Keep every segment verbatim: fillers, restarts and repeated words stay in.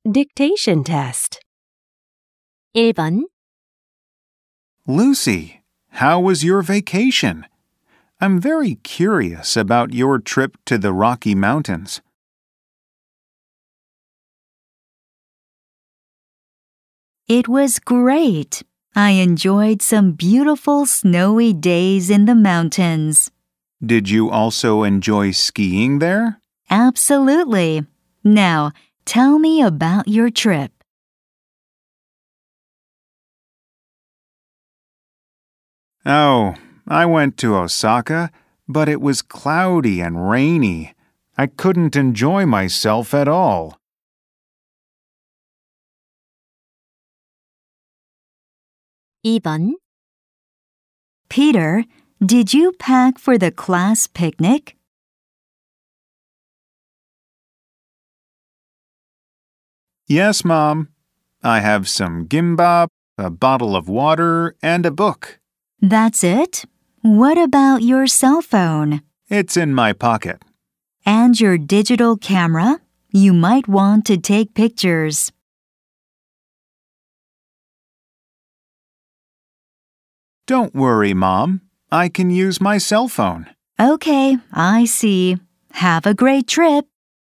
dictation test. 일 번. Lucy, how was your vacation? I'm very curious about your trip to the Rocky Mountains. It was great. I enjoyed some beautiful snowy days in the mountains. Did you also enjoy skiing there? Absolutely. Now, tell me about your trip. Oh, I went to Osaka, but it was cloudy and rainy. I couldn't enjoy myself at all. 이 번. Peter, did you pack for the class picnic? Yes, Mom. I have some gimbap, a bottle of water, and a book. That's it? What about your cell phone? It's in my pocket. And your digital camera? You might want to take pictures. Don't worry, Mom. I can use my cell phone. Okay, I see. Have a great trip.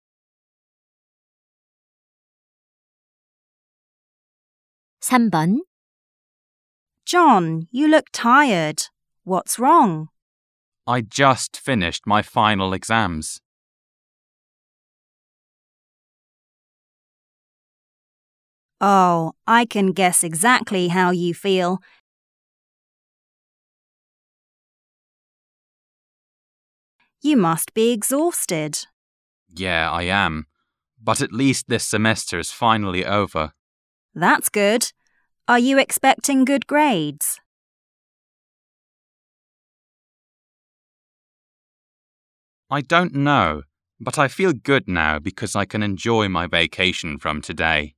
삼 번. John, you look tired. What's wrong? I just finished my final exams. Oh, I can guess exactly how you feel. You must be exhausted. Yeah, I am. But at least this semester is finally over. That's good. Are you expecting good grades? I don't know, but I feel good now because I can enjoy my vacation from today.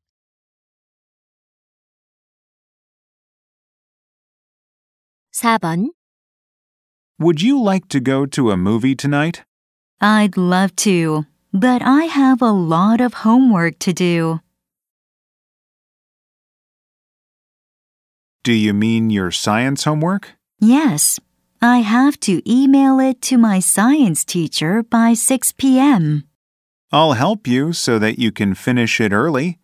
사 번. Would you like to go to a movie tonight? I'd love to, but I have a lot of homework to do. Do you mean your science homework? Yes, I have to email it to my science teacher by six p.m. I'll help you so that you can finish it early.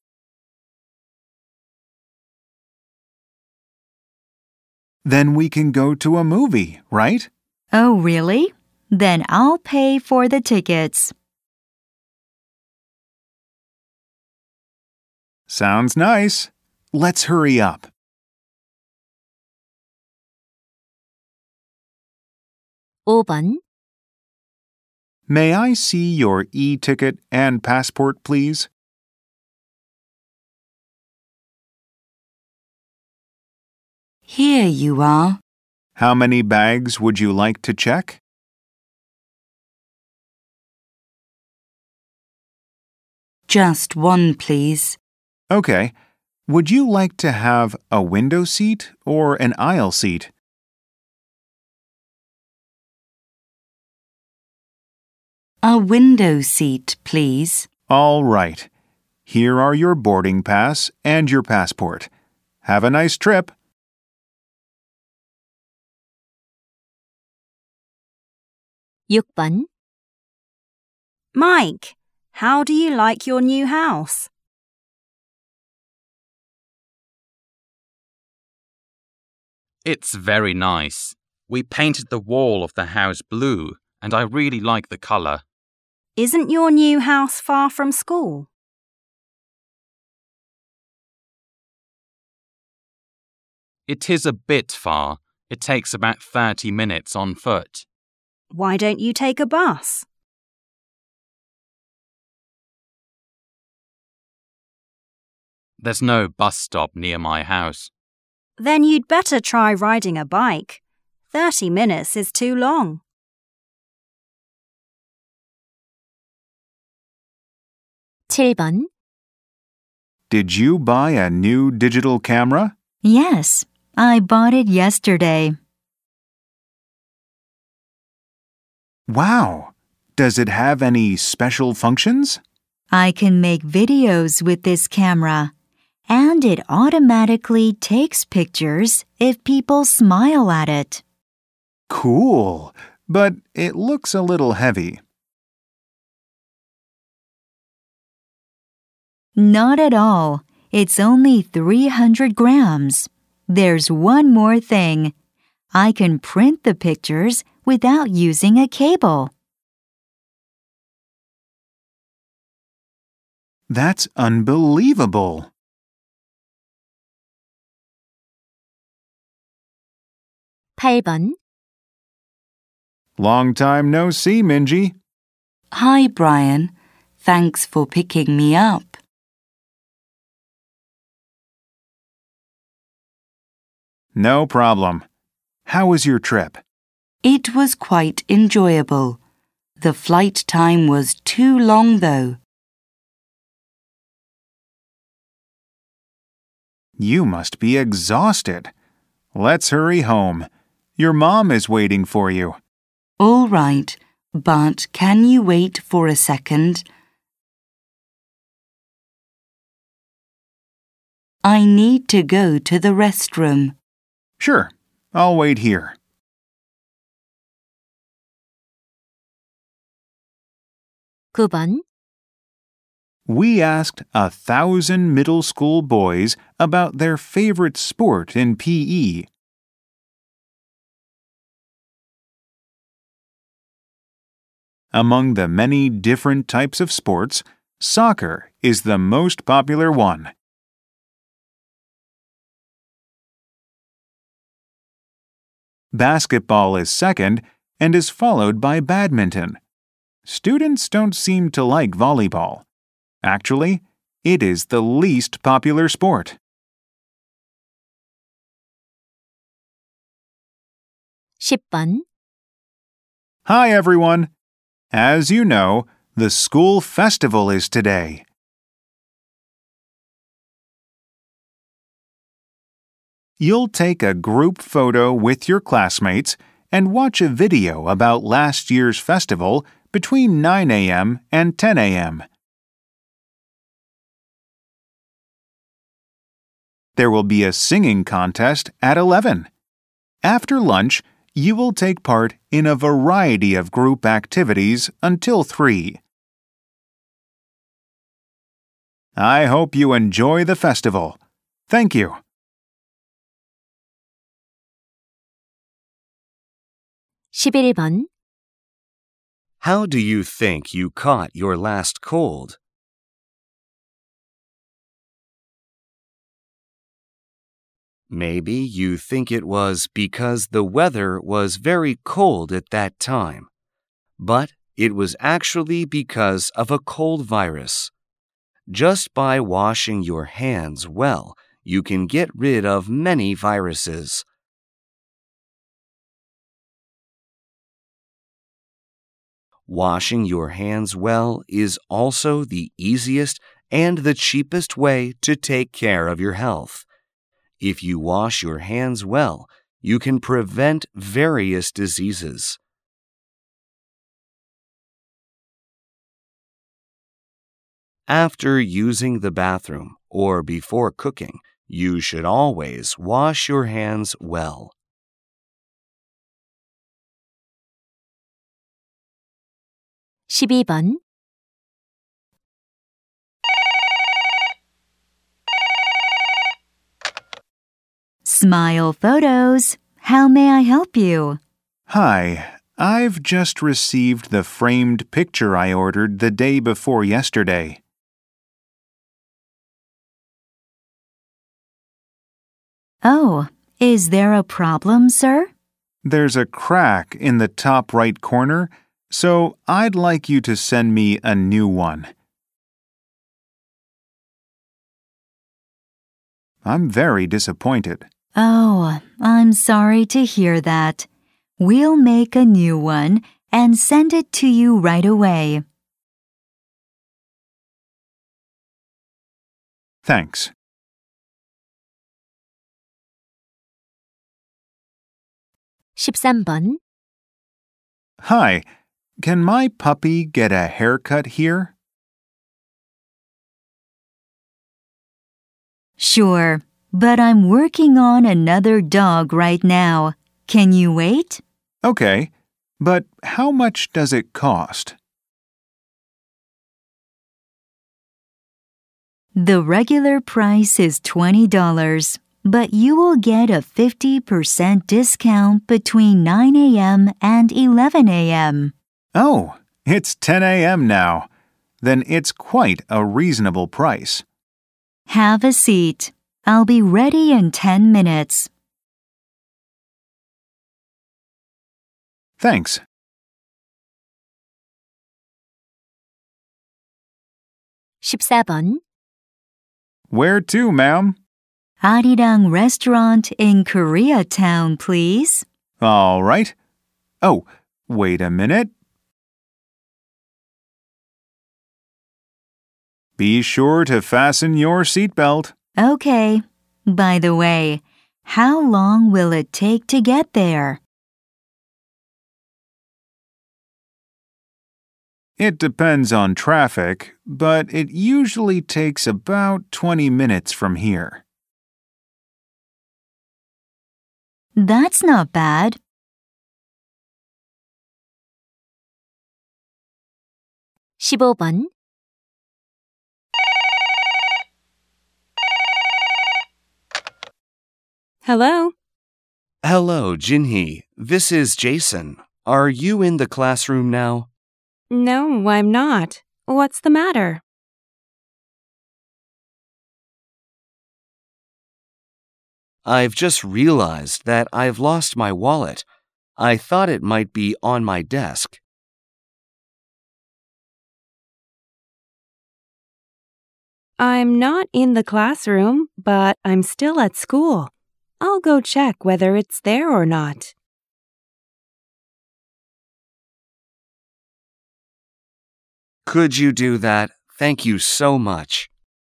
Then we can go to a movie, right? Oh, really? Then I'll pay for the tickets. Sounds nice. Let's hurry up. 오 번. May I see your e-ticket and passport, please? Here you are. How many bags would you like to check? Just one, please. Okay. Would you like to have a window seat or an aisle seat? A window seat, please. All right. Here are your boarding pass and your passport. Have a nice trip. 육 번. Mike, how do you like your new house? It's very nice. We painted the wall of the house blue, and I really like the colour. Isn't your new house far from school? It is a bit far. It takes about thirty minutes on foot. Why don't you take a bus? There's no bus stop near my house. Then you'd better try riding a bike. Thirty minutes is too long. 칠 번. Did you buy a new digital camera? Yes, I bought it yesterday. Wow! Does it have any special functions? I can make videos with this camera, and it automatically takes pictures if people smile at it. Cool, but it looks a little heavy. Not at all. It's only three hundred grams. There's one more thing. I can print the pictures without using a cable. That's unbelievable. 팔 번. Long time no see, Minji. Hi, Brian. Thanks for picking me up. No problem. How was your trip? It was quite enjoyable. The flight time was too long, though. You must be exhausted. Let's hurry home. Your mom is waiting for you. All right, but can you wait for a second? I need to go to the restroom. Sure, I'll wait here. 구 번. We asked a thousand middle school boys about their favorite sport in P E. Among the many different types of sports, soccer is the most popular one. Basketball is second and is followed by badminton. Students don't seem to like volleyball. Actually, it is the least popular sport. 십 번. Hi, everyone. As you know, the school festival is today. You'll take a group photo with your classmates and watch a video about last year's festival between nine a.m. and ten a.m. There will be a singing contest at eleven. After lunch, you will take part in a variety of group activities until three. I hope you enjoy the festival. Thank you. 십일 번. How do you think you caught your last cold? Maybe you think it was because the weather was very cold at that time, but it was actually because of a cold virus. Just by washing your hands well, you can get rid of many viruses. Washing your hands well is also the easiest and the cheapest way to take care of your health. If you wash your hands well, you can prevent various diseases. After using the bathroom or before cooking, you should always wash your hands well. 십이 번. Smile Photos. How may I help you? Hi, I've just received the framed picture I ordered the day before yesterday. Oh, is there a problem, sir? There's a crack in the top right corner, so I'd like you to send me a new one. I'm very disappointed. Oh, I'm sorry to hear that. We'll make a new one and send it to you right away. Thanks. 십삼 번. Hi, can my puppy get a haircut here? Sure, but I'm working on another dog right now. Can you wait? Okay, but how much does it cost? The regular price is twenty dollars, but you will get a fifty percent discount between nine a.m. and eleven a.m. Oh, it's ten a.m. now. Then it's quite a reasonable price. Have a seat. I'll be ready in ten minutes. Thanks. 십사 번. Where to, ma'am? Arirang Restaurant in Koreatown, please. All right. Oh, wait a minute. Be sure to fasten your seatbelt. Okay. By the way, how long will it take to get there? It depends on traffic, but it usually takes about twenty minutes from here. That's not bad. 십오 번. Hello? Hello, Jinhee. This is Jason. Are you in the classroom now? No, I'm not. What's the matter? I've just realized that I've lost my wallet. I thought it might be on my desk. I'm not in the classroom, but I'm still at school. I'll go check whether it's there or not. Could you do that? Thank you so much.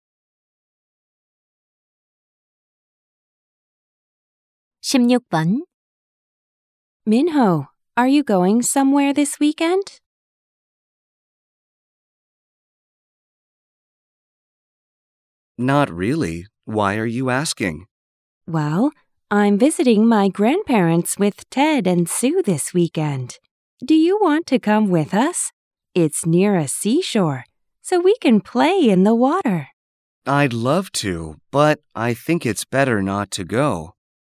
십육 번. Minho, are you going somewhere this weekend? Not really. Why are you asking? Well, I'm visiting my grandparents with Ted and Sue this weekend. Do you want to come with us? It's near a seashore, so we can play in the water. I'd love to, but I think it's better not to go.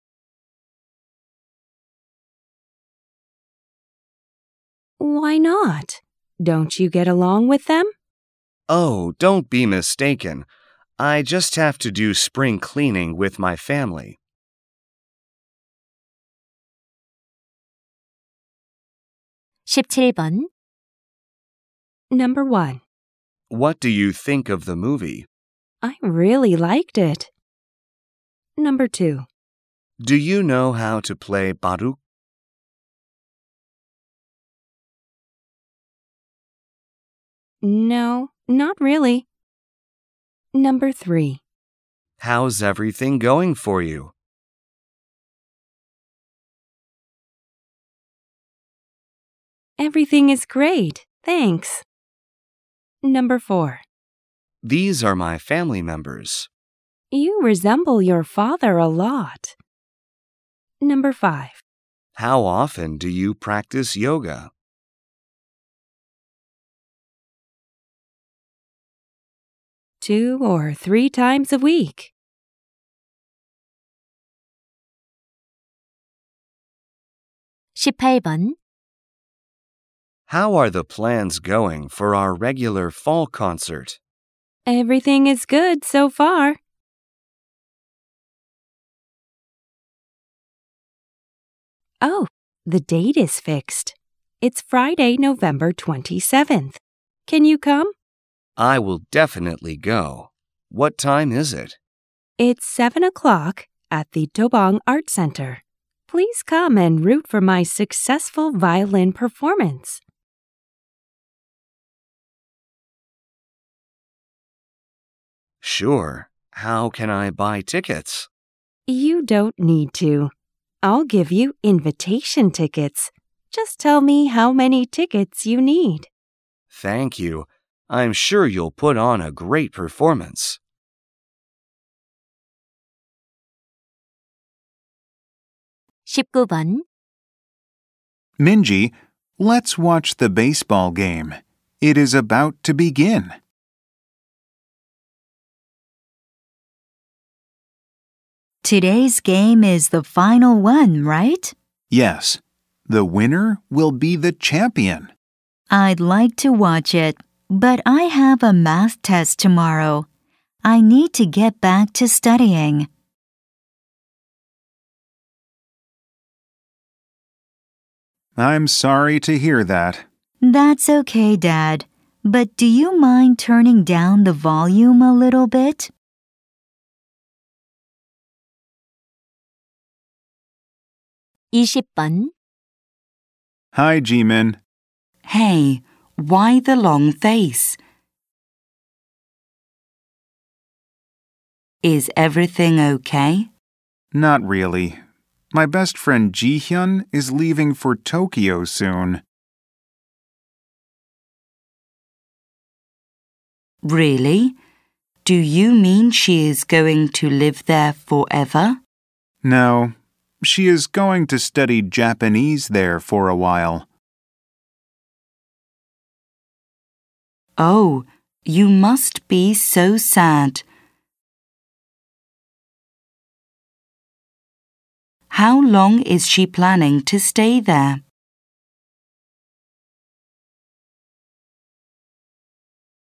Why not? Don't you get along with them? Oh, don't be mistaken. I just have to do spring cleaning with my family. 십칠 번. Number one. What do you think of the movie? I really liked it. Number two. Do you know how to play baruk? No, not really. Number three. How's everything going for you? Everything is great, thanks. Number four. These are my family members. You resemble your father a lot. Number five. How often do you practice yoga? Two or three times a week. 십팔 번. How are the plans going for our regular fall concert? Everything is good so far. Oh, the date is fixed. It's Friday, November twenty-seventh. Can you come? I will definitely go. What time is it? It's seven o'clock at the Dobong Art Center. Please come and root for my successful violin performance. Sure. How can I buy tickets? You don't need to. I'll give you invitation tickets. Just tell me how many tickets you need. Thank you. I'm sure you'll put on a great performance. 십구 번, Minji, let's watch the baseball game. It is about to begin. Today's game is the final one, right? Yes, the winner will be the champion. I'd like to watch it, but I have a math test tomorrow. I need to get back to studying. I'm sorry to hear that. That's okay, Dad. But do you mind turning down the volume a little bit? 이십 번, Hi, Jimin. Hey, why the long face? Is everything okay? Not really. My best friend Ji-hyun is leaving for Tokyo soon. Really? Do you mean she is going to live there forever? No, she is going to study Japanese there for a while. Oh, you must be so sad. How long is she planning to stay there?